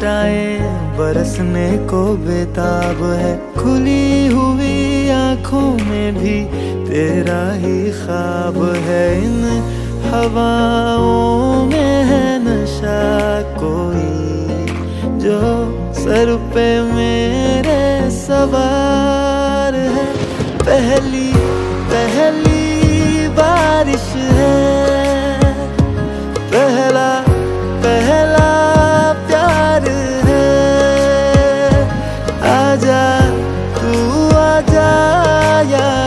जाएं बरसने को बेताब है। खुली हुई आंखों में भी तेरा ही ख्वाब है। इन हवाओं में है नशा कोई जो सर पे मेरे सवार है। पहली पहली बारिश है, पहला पहला प्यार है। आजा तू आजा यार।